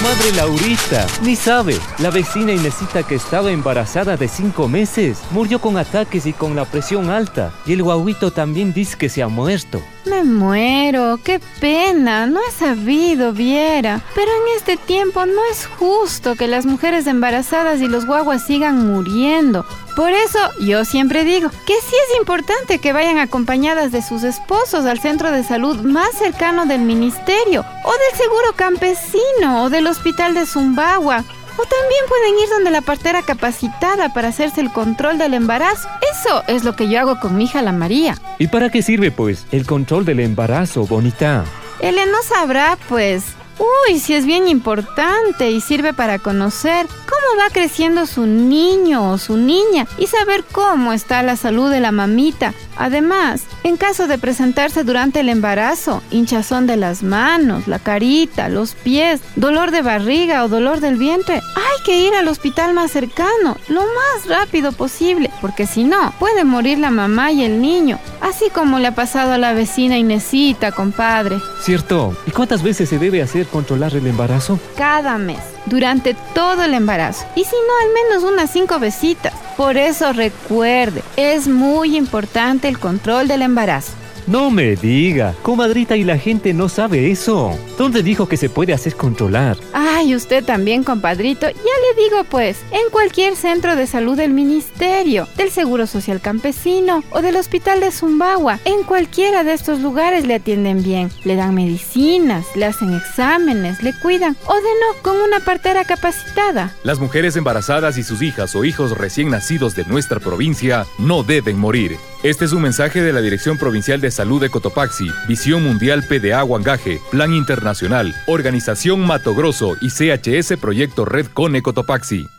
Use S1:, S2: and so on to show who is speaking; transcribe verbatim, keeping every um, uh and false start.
S1: comadre Laurita, ni sabe. La vecina Inesita, que estaba embarazada de cinco meses, murió con ataques y con la presión alta. Y el guauito también dice que se ha muerto.
S2: Me muero, qué pena, no he sabido, viera. Pero en este tiempo no es justo que las mujeres embarazadas y los guaguas sigan muriendo. Por eso yo siempre digo que sí es importante que vayan acompañadas de sus esposos al centro de salud más cercano del ministerio, o del seguro campesino, o del hospital de Zumbagua. O también pueden ir donde la partera capacitada para hacerse el control del embarazo. Eso es lo que yo hago con mi hija la María.
S1: ¿Y para qué sirve, pues, el control del embarazo, bonita?
S2: Ella no sabrá, pues. Uy, sí es bien importante y sirve para conocer cómo va creciendo su niño o su niña y saber cómo está la salud de la mamita. Además, en caso de presentarse durante el embarazo, hinchazón de las manos, la carita, los pies, dolor de barriga o dolor del vientre, hay que ir al hospital más cercano, lo más rápido posible, porque si no, puede morir la mamá y el niño, así como le ha pasado a la vecina Inesita, compadre.
S1: ¿Cierto? ¿Y cuántas veces se debe hacer controlar el embarazo?
S2: Cada mes, durante todo el embarazo, y si no, al menos unas cinco vesitas. Por eso recuerde, es muy importante el control del embarazo.
S1: No me diga, comadrita, y la gente no sabe eso. ¿Dónde dijo que se puede hacer controlar?
S2: Ay, usted también, compadrito. Ya le digo, pues, en cualquier centro de salud del ministerio, del Seguro Social Campesino o del Hospital de Zumbagua. En cualquiera de estos lugares le atienden bien, le dan medicinas, le hacen exámenes, le cuidan, o de no, con una partera capacitada.
S3: Las mujeres embarazadas y sus hijas o hijos recién nacidos de nuestra provincia no deben morir. Este es un mensaje de la Dirección Provincial de Salud de Cotopaxi, Visión Mundial P D A Huangaje, Plan Internacional, Organización Mato Grosso y C H S Proyecto Red Cone Cotopaxi.